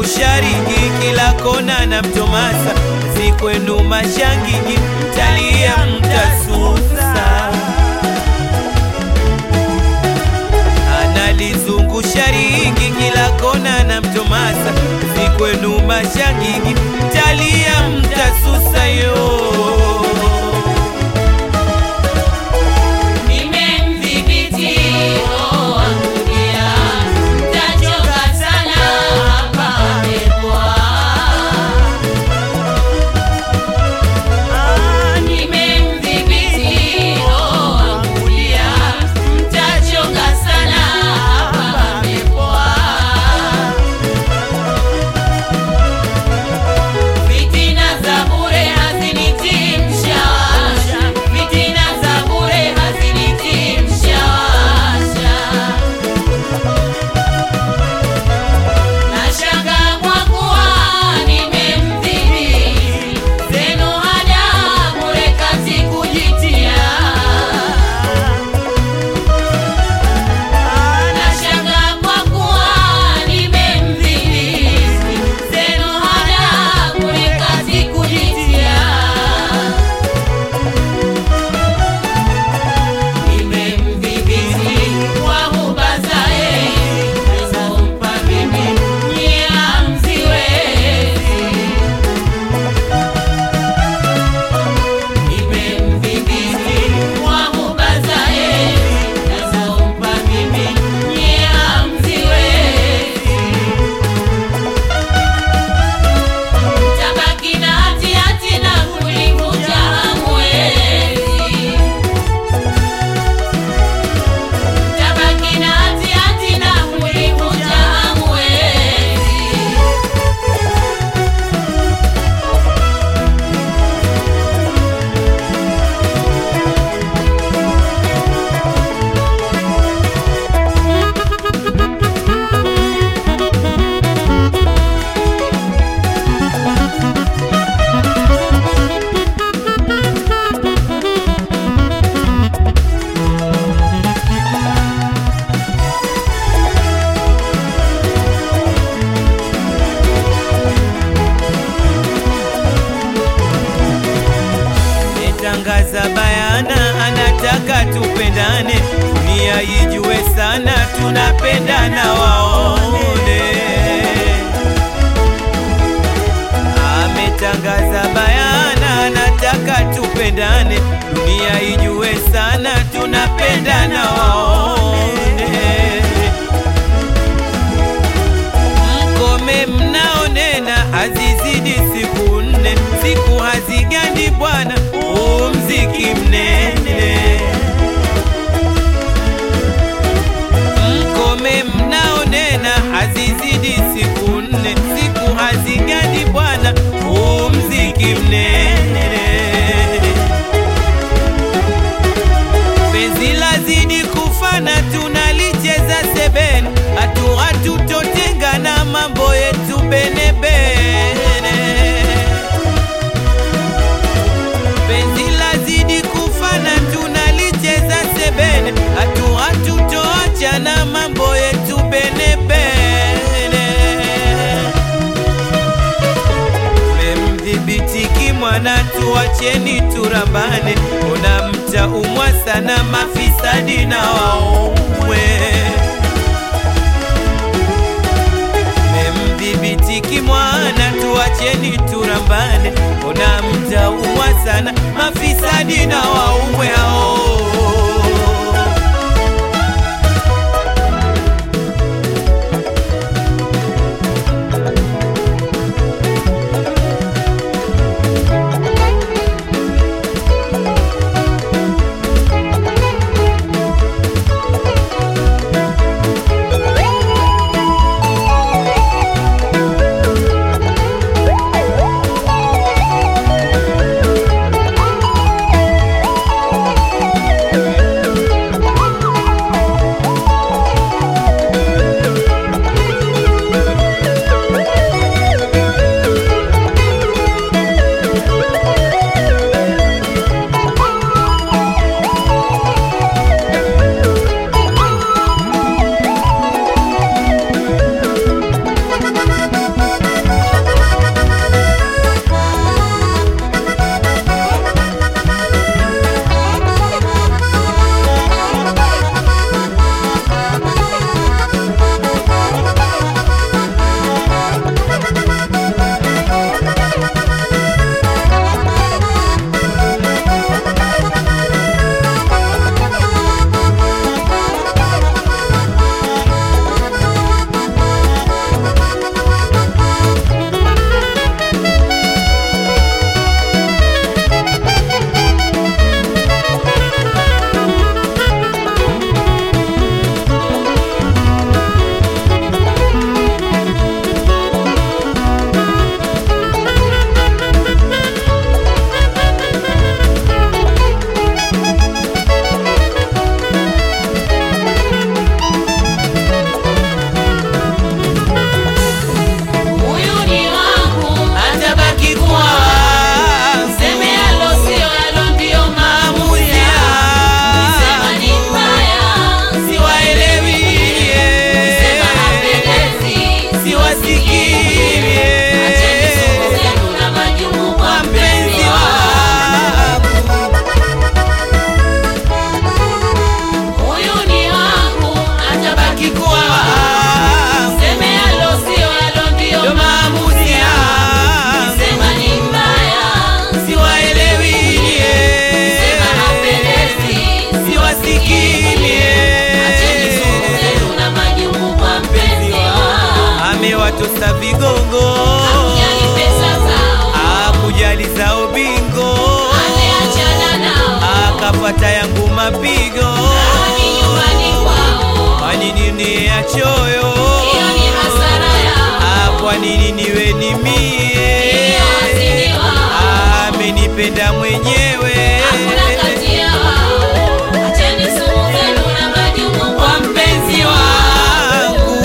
shariki kila kona na mtomasa, zikwenu mashangiji mtalia mtasusa. Analizungusha ringi kila kona na mtomasa, zikwenu mashangiji mtalia mtasusa yo. Tangaza bayana, anataka tupendane, dunia ijue sana tunapendana waone. Ametangaza bayana, anataka tupendane, dunia ijue sana tunapendana waone. Mkome mnaonena, hazizidi siku 4, siku hazigandi bwana, mziki mnene. Mkome mnaonena, hazizidi siku 4, siku hazigandi bwana, mziki mnene. Penzi lazidi kufana, tunalicheza sebene, hatutotengana, mambo yetu bene bene. Penzi lazidi kufana, tunalicheza sebene, hatutoachana, mambo yetu bene bene. Memdhibiti kimwana, tuacheni turambane, ona mtaumwa sana, mafisadi na waumwe. Memdhibiti kimwana, tuacheni turambane, ona mtaumwa sana, mafisadi na waumwe hao. za vigongo, hakujali pesa zao, hakujali zao bingo, ameachana nao, akapata yangu mapigo. hadi nyumbani kwao, Kwa nini ni achoyo? hiyo ni hasara yao, Kwa nini niwe ni mie? hiyo asili wao, Amenipenda mwenyewe. hakuna kati ya wao. Acheni sumu zenu na majumu kwa mpenzi wangu.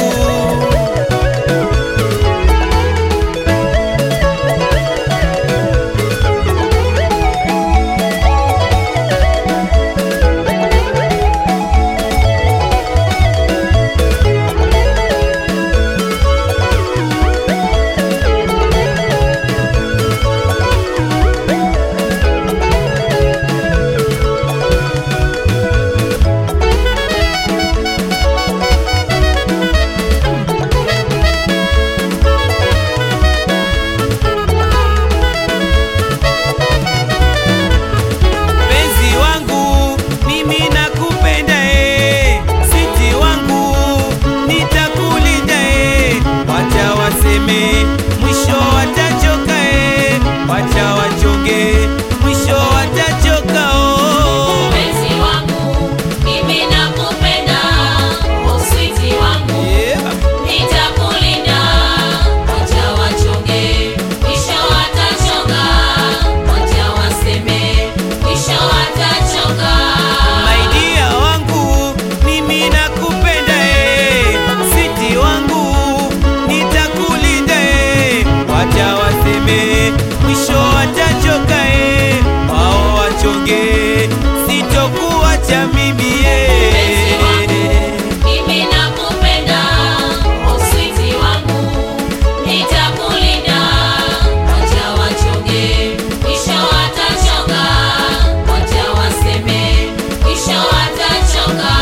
Mpenzi wangu mimi nakupenda, siti wangu nitakulinda, wacha waseme mwisho watachoka, wacha wachonge mwisho watachoka. Mpenzi wangu, mimi nakupenda, uswiti wangu, nitakulinda. Wacha wachonge, mwisho watachoka. Wacha waseme, mwisho watachoka. My dear wangu mimi nakupenda, siti wangu nitakulinda, wacha waseme mwisho watachoka, wao wachonge sitokuacha mimi. Mpenzi wangu, mimi nakupenda, uswiti wangu, nitakulinda. Wacha wachonge, mwisho watachoka. Wacha waseme, mwisho watachoka.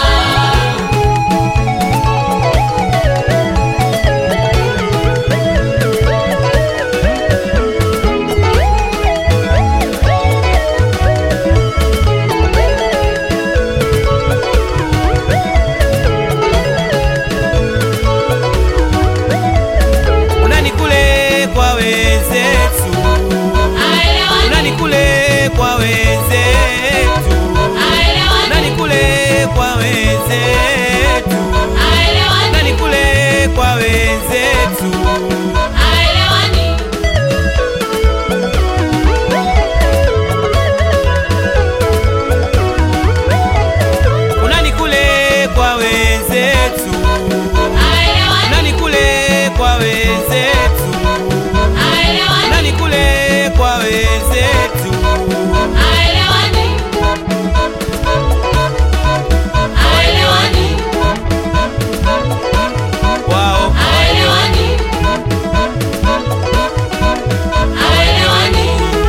Unani kule kwa wenzetu, Aelewani, unani kule kwa wenzetu, aelewani, unani kule kwa wenzetu, aelewani, unani kule kwa wenzetu. aelewani. Unani kule kwa wenzetu, Aelewani, unani kule kwa wenzetu, aelewani, unani kule kwa wenzetu. aelewani, aelewani, Wao aelewani, aelewani.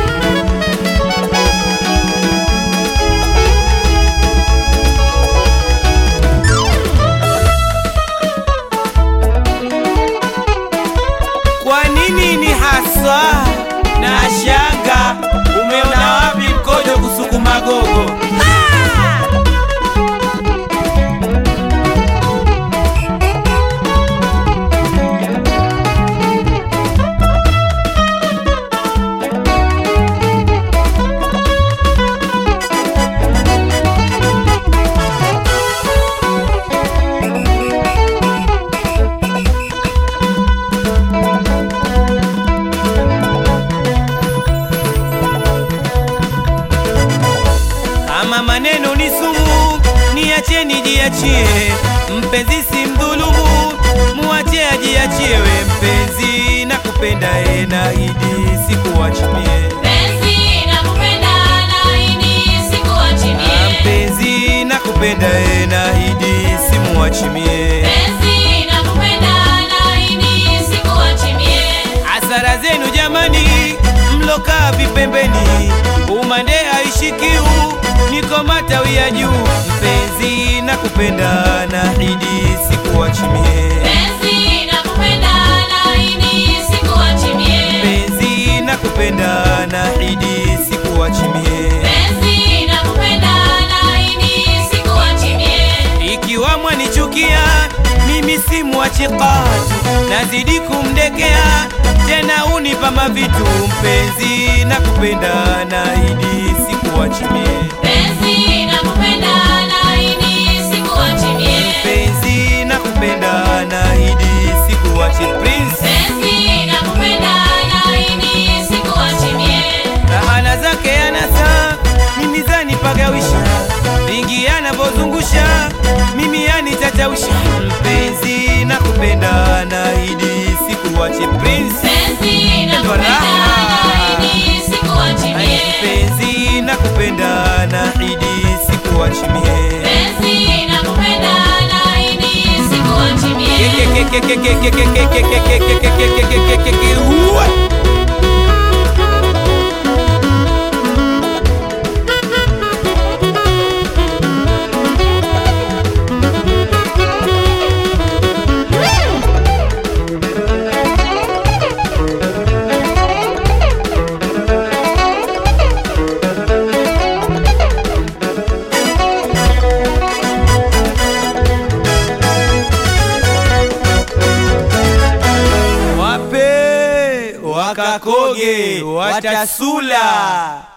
kwa nini ni haswa na shanga? Umeona wapi mkojo kusukuma gogo? Kama maneno ni sumu, niacheni jiachie. Mpenzi si mdhulumu, muache ajiachie. We mpenzi nakupenda, naahidi sikuachimie. Mpenzi nakupenda, naahidi sikuachimie. Mpenzi nakupenda, naahidi simuachimie. Mpenzi nakupenda, naahidi sikuachimie. Hasara zenu jamani, mlokaa vipembeni, umande haishikiu, niko matawi ya juu. Mpenzi nakupenda, naahidi sikuachimie. Mpenzi nakupenda, naahidi sikuachimie. Mpenzi nakupenda, naahidi sikuachimie. Mpenzi nakupenda, naahidi sikuachimie. Ikiwa mwanichukia mimi mimi simwachi katu, nazidi kumdekea tena unipa mavitu. Mpenzi nakupenda, naahidi sikuachi mie. Mpenzi nakupenda, naahidi sikuachi mie. Mpenzi nakupenda, naahidi sikuachi Prince. Mpenzi nakupenda, naahidi sikuachi mie. Rahana zake anasa mimi zanipagawisha, vingi anavozungusha mimi yanitachawisha. Mpenzi nakupenda, naahidi sikuachi Prince. Mpenzi nakupenda, naahidi sikuachi mie. Mpenzi nakupenda, naahidi sikuachi mie. Mpenzi nakupenda, naahidi sikuachi mie. Wape wakakoge watasula.